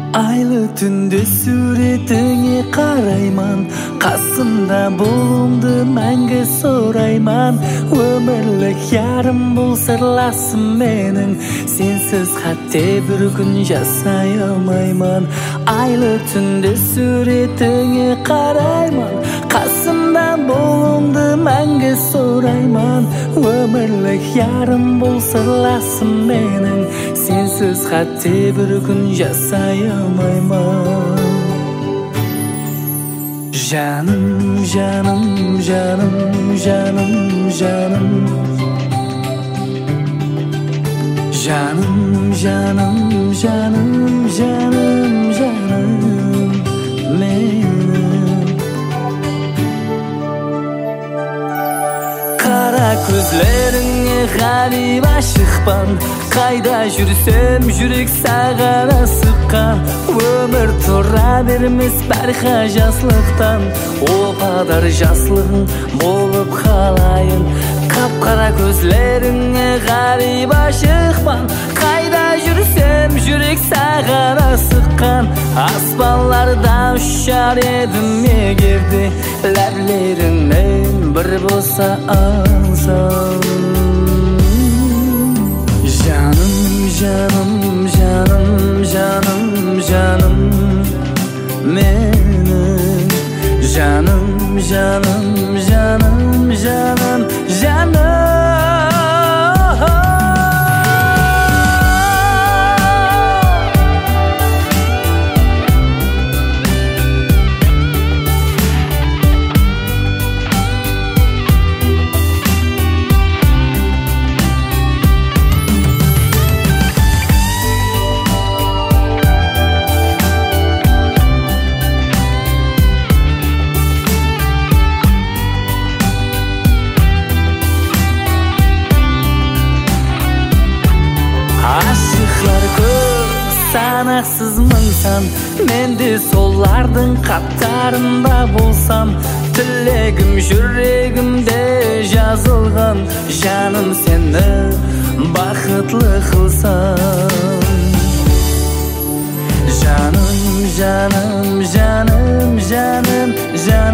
Айлы түндө сүретиңе карайман, касымда болуңду мәңгі сурайман. Өмірлік ярым бұл сырласым менің, сенсіз хатте бір күн жасай алмайман. Айлы түндө сүретиңе карайман, касымда болуңду мәңгі сурайман. Өмірлік ярым бұл сырласым менің, сенсіз хатте бір күн жасай алмайман. Жаным, жаным, жаным, жаным, жаным. Жаным, жаным, жаным, жаным, жаным менің. Кара көзлеріңе ғариб ашықпан, қайда жүрсем жүрек саған асыққан. Өмір тұра бермес бәрқа жаслықтан, о қадар жаслығың болып қалайын. Қап-қара көзлеріңе ғариб ашықпан, қайда жүрсем жүрек саған асыққан. Аспанларда ұшар едім егерде, ләблеріңнен бір болса алсам. Жаным, жаным, жаным, жаным, жаным менің. Жаным, жаным, жаным, жаным, жаным. Aşıqlar көп, санақсыз мың сан, мен де солардың қатарында болсам. Тілегім жүрегімде жазылған, жаным сені бақытлы қылсам. Жаным, жаным, жаным, жаным, жаным.